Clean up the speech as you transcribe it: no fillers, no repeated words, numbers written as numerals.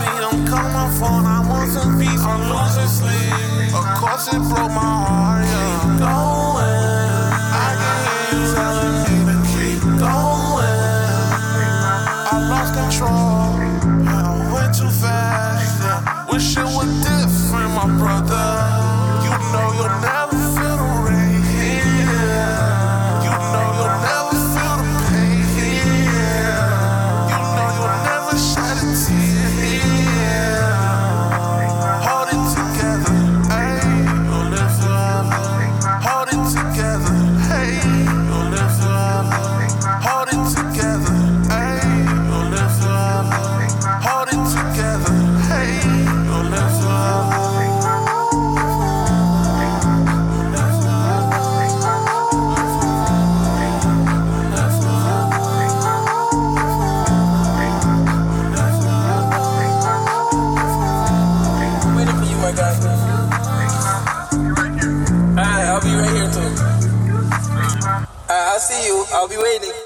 need them, call my phone, I want some peace. I'm losing sleep. Of course it broke my heart, yeah. Keep going. I can hear you telling me to keep going. I lost control, and I went too fast, yeah. Wish it was different, my brother. You know you'll never feel the rain, yeah. You know you'll never feel the pain, yeah. You know you'll never shed a tear, yeah. Hold it together, ayy, you'll live forever. Hold it together, hey, you'll live forever. Hold it together, ayy, you'll live forever. Hold it together, hey, you'll live forever. Waiting for you, my guy. Alright, I'll be right here too. Alright, I'll see you. I'll be waiting.